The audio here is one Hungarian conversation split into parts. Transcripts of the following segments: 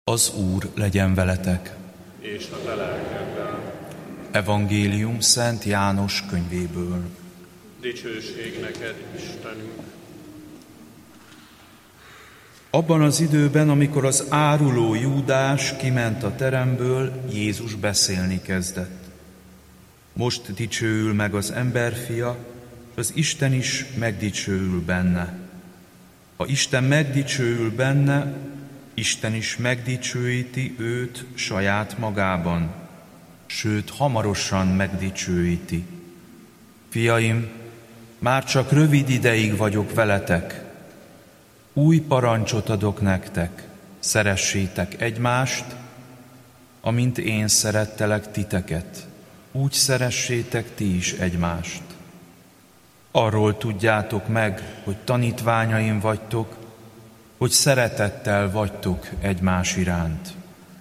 Az Úr legyen veletek. És a te lelkeddel. Evangélium Szent János könyvéből. Dicsőség neked, Istenünk! Abban az időben, amikor az áruló Júdás kiment a teremből, Jézus beszélni kezdett. Most dicsőül meg az emberfia, és az Isten is megdicsőül benne. Ha Isten megdicsőül benne, Isten is megdicsőíti őt saját magában, sőt, hamarosan megdicsőíti. Fiaim, már csak rövid ideig vagyok veletek. Új parancsot adok nektek, szeressétek egymást, amint én szerettelek titeket, úgy szeressétek ti is egymást. Arról tudjátok meg, hogy tanítványaim vagytok, hogy szeretettel vagytok egymás iránt.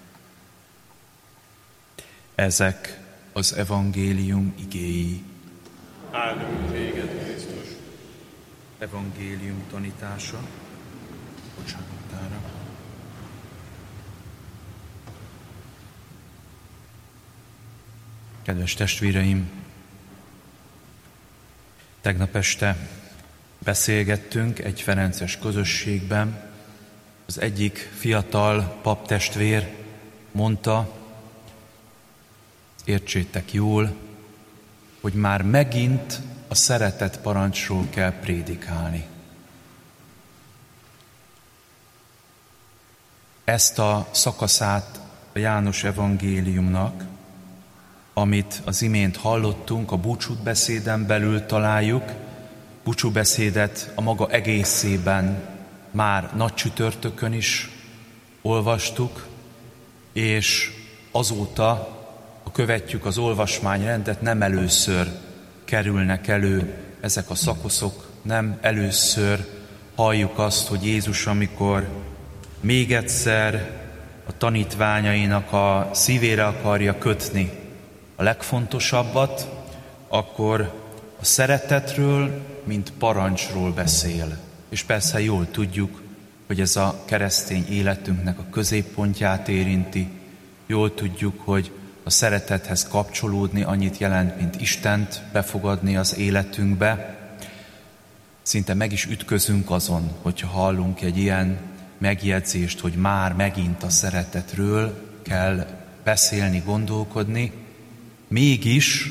Ezek az evangélium igéi. Áldunk téged, Krisztus! Evangélium tanítása. Bocsánatára. Kedves testvéreim, tegnap este beszélgettünk egy ferences közösségben. Az egyik fiatal paptestvér mondta, értsétek jól, hogy már megint a szeretet parancsról kell prédikálni. Ezt a szakaszát a János evangéliumnak, amit az imént hallottunk, a búcsúbeszéden belül találjuk. Búcsúbeszédet a maga egészében már nagycsütörtökön is olvastuk, és azóta, ha követjük az olvasmányrendet, nem először kerülnek elő ezek a szakaszok, nem először halljuk azt, hogy Jézus, amikor még egyszer a tanítványainak a szívére akarja kötni a legfontosabbat, akkor a szeretetről, mint parancsról beszél. És persze jól tudjuk, hogy ez a keresztény életünknek a középpontját érinti. Jól tudjuk, hogy a szeretethez kapcsolódni annyit jelent, mint Istent befogadni az életünkbe. Szinte meg is ütközünk azon, hogyha hallunk egy ilyen megjegyzést, hogy már megint a szeretetről kell beszélni, gondolkodni. Mégis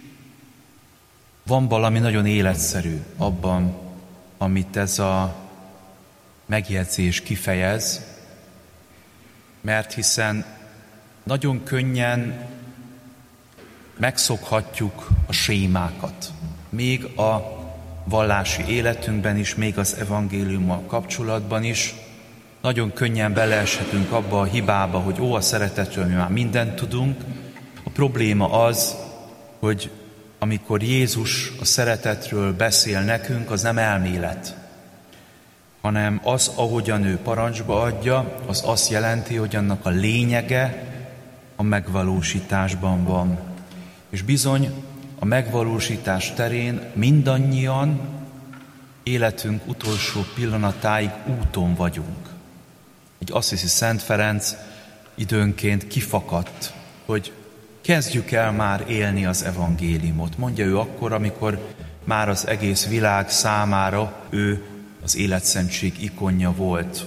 van valami nagyon életszerű abban, amit ez a megjegyzés kifejez, mert hiszen nagyon könnyen megszokhatjuk a sémákat. Még a vallási életünkben is, még az evangéliummal kapcsolatban is nagyon könnyen beleeshetünk abba a hibába, hogy a szeretetről mi már mindent tudunk. A probléma az, hogy amikor Jézus a szeretetről beszél nekünk, az nem elmélet, hanem az, ahogyan ő parancsba adja, az azt jelenti, hogy annak a lényege a megvalósításban van. És bizony a megvalósítás terén mindannyian életünk utolsó pillanatáig úton vagyunk. Egy Assisi Szent Ferenc időnként kifakadt, hogy kezdjük el már élni az evangéliumot. Mondja ő akkor, amikor már az egész világ számára ő az életszentség ikonja volt.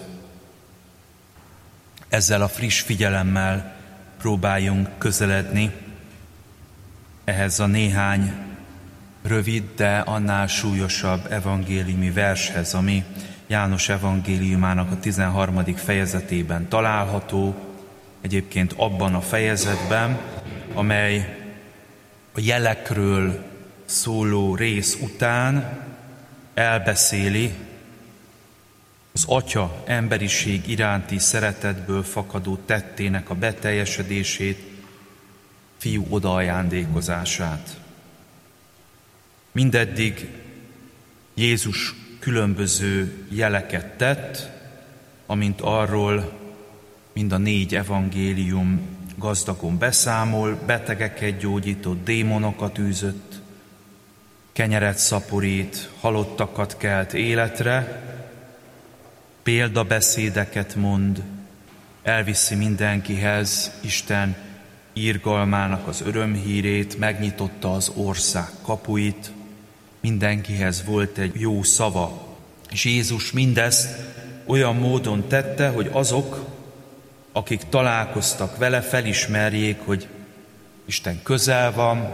Ezzel a friss figyelemmel próbáljunk közeledni ehhez a néhány rövid, de annál súlyosabb evangéliumi vershez, ami János evangéliumának a 13. fejezetében található, egyébként abban a fejezetben, amely a jelekről szóló rész után elbeszéli az Atya emberiség iránti szeretetből fakadó tettének a beteljesedését, Fiú odaajándékozását. Mindeddig Jézus különböző jeleket tett, amint arról mind a 4 evangélium gazdagon beszámol, betegeket gyógyított, démonokat űzött, kenyeret szaporít, halottakat kelt életre, példabeszédeket mond, elviszi mindenkihez Isten irgalmának az örömhírét, megnyitotta az ország kapuit, mindenkihez volt egy jó szava. És Jézus mindezt olyan módon tette, hogy azok, akik találkoztak vele, felismerjék, hogy Isten közel van,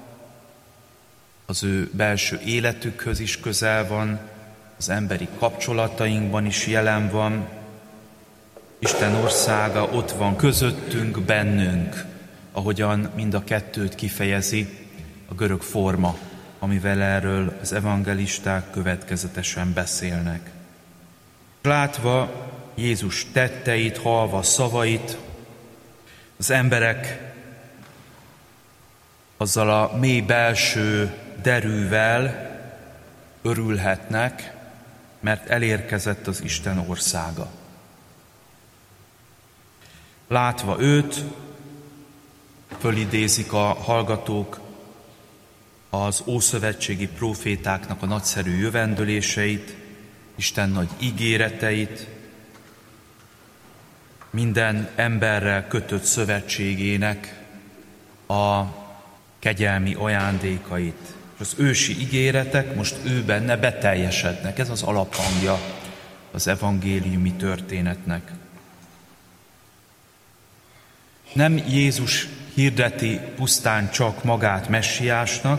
az ő belső életükhöz is közel van, az emberi kapcsolatainkban is jelen van. Isten országa ott van közöttünk, bennünk, ahogyan mind a kettőt kifejezi a görög forma, amivel erről az evangelisták következetesen beszélnek. Látva Jézus tetteit, hallva szavait, az emberek azzal a mély belső derűvel örülhetnek, mert elérkezett az Isten országa. Látva őt, fölidézik a hallgatók az ószövetségi prófétáknak a nagyszerű jövendöléseit, Isten nagy ígéreteit, minden emberrel kötött szövetségének a kegyelmi ajándékait. És az ősi ígéretek most ő benne beteljesednek. Ez az alaphangja az evangéliumi történetnek. Nem Jézus hirdeti pusztán csak magát messiásnak,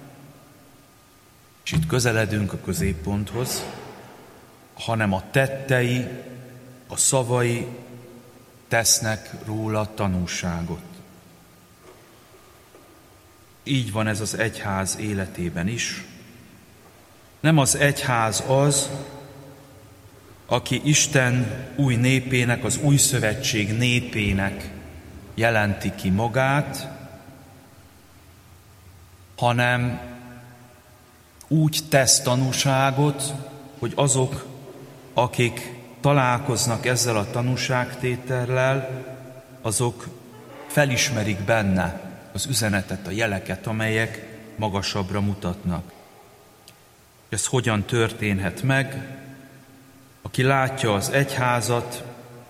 és itt közeledünk a középponthoz, hanem a tettei, a szavai tesznek róla tanúságot. Így van ez az egyház életében is. Nem az egyház az, aki Isten új népének, az új szövetség népének jelenti ki magát, hanem úgy tesz tanúságot, hogy azok, akik találkoznak ezzel a tanúságtétellel, azok felismerik benne az üzenetet, a jeleket, amelyek magasabbra mutatnak. Ez hogyan történhet meg? Aki látja az egyházat,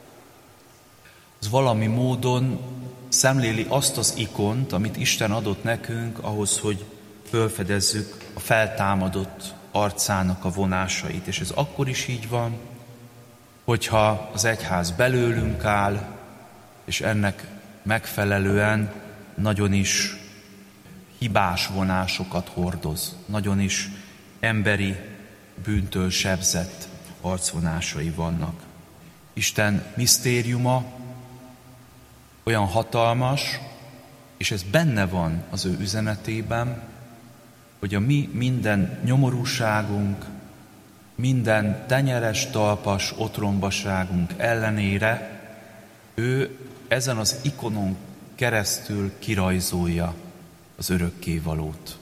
az valami módon szemléli azt az ikont, amit Isten adott nekünk ahhoz, hogy felfedezzük a feltámadott arcának a vonásait. És ez akkor is így van, hogyha az egyház belőlünk áll, és ennek megfelelően nagyon is hibás vonásokat hordoz, nagyon is emberi bűntől sebzett arcvonásai vannak. Isten misztériuma olyan hatalmas, és ez benne van az ő üzenetében, hogy a mi minden nyomorúságunk, minden tenyeres, talpas otrombaságunk ellenére ő ezen az ikonon keresztül kirajzolja az örökkévalót.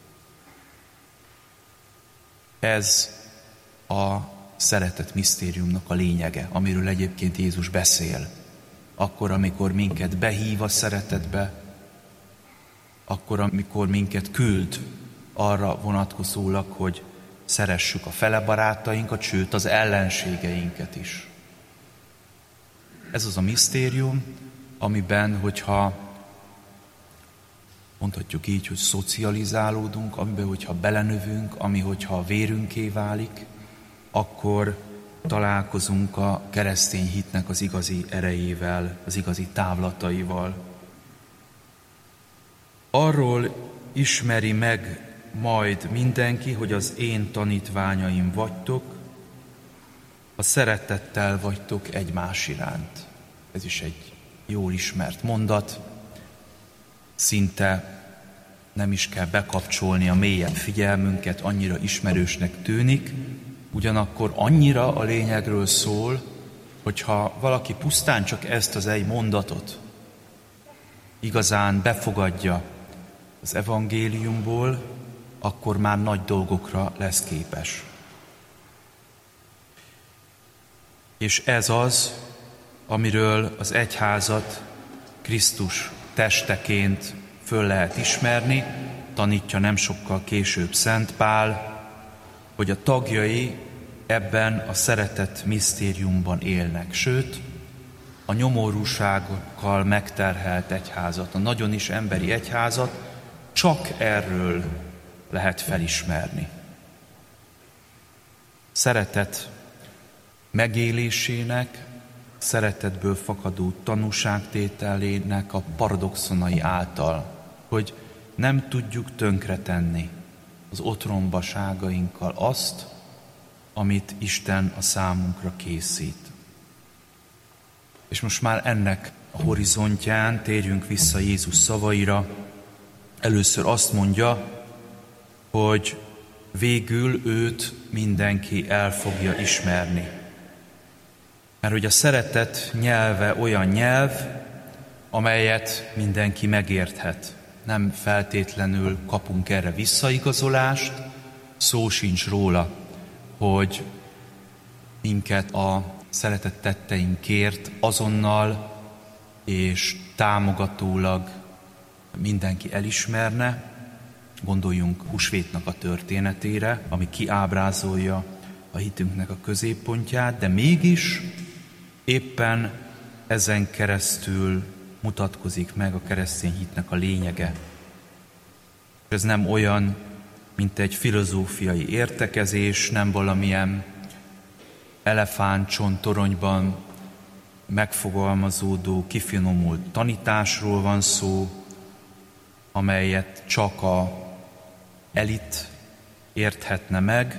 Ez a szeretet misztériumnak a lényege, amiről egyébként Jézus beszél. Akkor, amikor minket behív a szeretetbe, akkor, amikor minket küld arra vonatkozólag, hogy szeressük a fele barátainkat, sőt az ellenségeinket is. Ez az a misztérium, amiben, hogyha mondhatjuk így, hogy szocializálódunk, amiben, hogyha belenövünk, ami, hogyha a vérünké válik, akkor találkozunk a keresztény hitnek az igazi erejével, az igazi távlataival. Arról ismeri meg majd mindenki, hogy az én tanítványaim vagytok, ha szeretettel vagytok egymás iránt. Ez is egy jól ismert mondat, szinte nem is kell bekapcsolni a mélyebb figyelmünket, annyira ismerősnek tűnik, ugyanakkor annyira a lényegről szól, hogyha valaki pusztán csak ezt az egy mondatot igazán befogadja az evangéliumból, akkor már nagy dolgokra lesz képes. És ez az, amiről az egyházat Krisztus testeként föl lehet ismerni, tanítja nem sokkal később Szent Pál, hogy a tagjai ebben a szeretet misztériumban élnek. Sőt, a nyomorúságokkal megterhelt egyházat, a nagyon is emberi egyházat csak erről lehet felismerni. Szeretet megélésének, szeretetből fakadó tanúságtételének a paradoxonai által, hogy nem tudjuk tönkretenni az otrombaságainkkal azt, amit Isten a számunkra készít. És most már ennek a horizontján térjünk vissza Jézus szavaira. Először azt mondja, hogy végül őt mindenki el fogja ismerni. Mert hogy a szeretet nyelve olyan nyelv, amelyet mindenki megérthet. Nem feltétlenül kapunk erre visszaigazolást, szó sincs róla, hogy minket a szeretett tetteinkért azonnal és támogatólag mindenki elismerne. Gondoljunk húsvétnak a történetére, ami kiábrázolja a hitünknek a középpontját, de mégis éppen ezen keresztül mutatkozik meg a keresztény hitnek a lényege. Ez nem olyan, mint egy filozófiai értekezés, nem valamilyen elefántcsontoronyban megfogalmazódó, kifinomult tanításról van szó, amelyet csak a elit érthetne meg,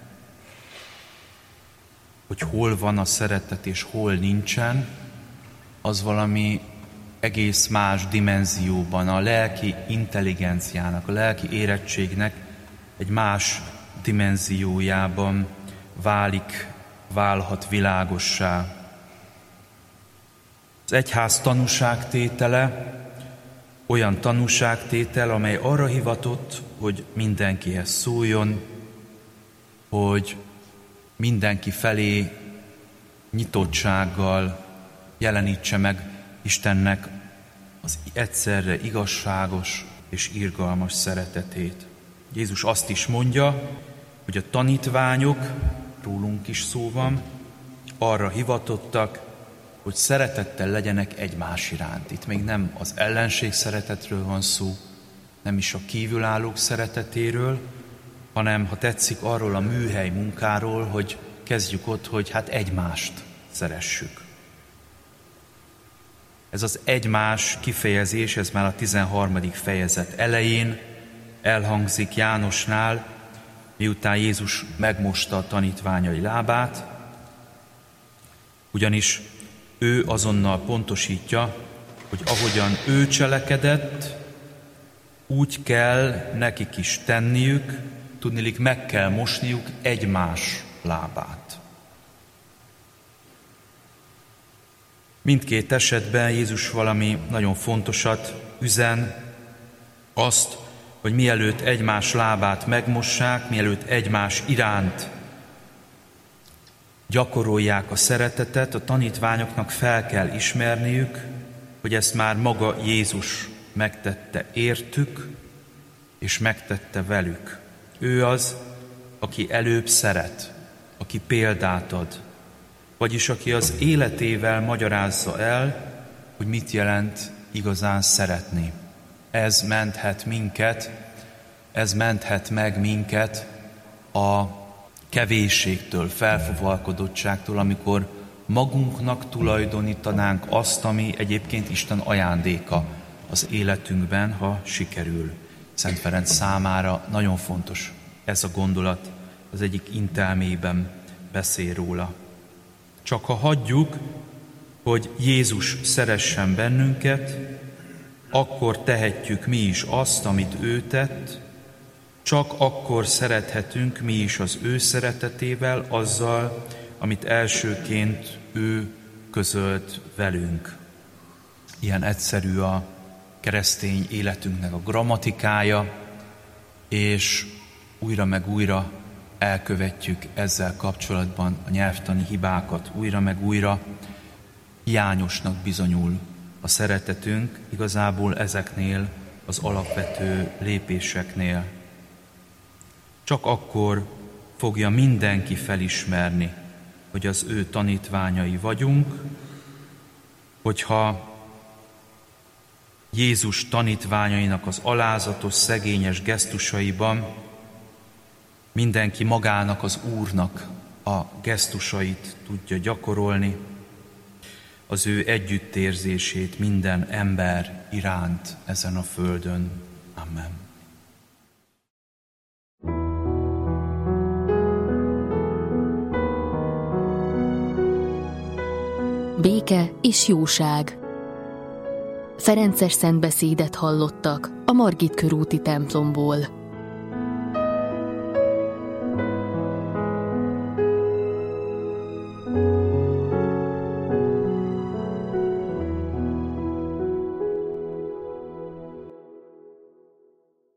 hogy hol van a szeretet és hol nincsen, az valami egész más dimenzióban, a lelki intelligenciának, a lelki érettségnek egy más dimenziójában válhat világossá. Az egyház tanúságtétele olyan tanúságtétel, amely arra hivatott, hogy mindenkihez szóljon, hogy mindenki felé nyitottsággal jelenítse meg Istennek az egyszerre igazságos és irgalmas szeretetét. Jézus azt is mondja, hogy a tanítványok, rólunk is szó van, arra hivatottak, hogy szeretettel legyenek egymás iránt. Itt még nem az ellenség szeretetről van szó, nem is a kívülállók szeretetéről, hanem, ha tetszik, arról a műhely munkáról, hogy kezdjük ott, hogy hát egymást szeressük. Ez az egymás kifejezés, ez már a 13. fejezet elején elhangzik Jánosnál, miután Jézus megmosta a tanítványai lábát, ugyanis ő azonnal pontosítja, hogy ahogyan ő cselekedett, úgy kell nekik is tenniük, tudniillik meg kell mosniuk egymás lábát. Mindkét esetben Jézus valami nagyon fontosat üzen, azt, hogy mielőtt egymás lábát megmossák, mielőtt egymás iránt gyakorolják a szeretetet, a tanítványoknak fel kell ismerniük, hogy ezt már maga Jézus megtette értük, és megtette velük. Ő az, aki előbb szeret, aki példát ad, vagyis aki az életével magyarázza el, hogy mit jelent igazán szeretni. Ez menthet meg minket a kevésségtől, felfuvalkodottságtól, amikor magunknak tulajdonítanánk azt, ami egyébként Isten ajándéka az életünkben, ha sikerül. Szent Ferenc számára nagyon fontos ez a gondolat, az egyik intelmében beszél róla. Csak ha hagyjuk, hogy Jézus szeressen bennünket, akkor tehetjük mi is azt, amit ő tett, csak akkor szerethetünk mi is az ő szeretetével, azzal, amit elsőként ő közölt velünk. Ilyen egyszerű a keresztény életünknek a grammatikája, és újra meg újra elkövetjük ezzel kapcsolatban a nyelvtani hibákat, újra meg újra hiányosnak bizonyul a szeretetünk igazából ezeknél az alapvető lépéseknél. Csak akkor fogja mindenki felismerni, hogy az ő tanítványai vagyunk, hogyha Jézus tanítványainak az alázatos, szegényes gesztusaiban mindenki magának, az Úrnak a gesztusait tudja gyakorolni, az ő együttérzését minden ember iránt ezen a földön. Amen. Béke és jóság. Ferences szentbeszédet hallottak a Margit körúti templomból.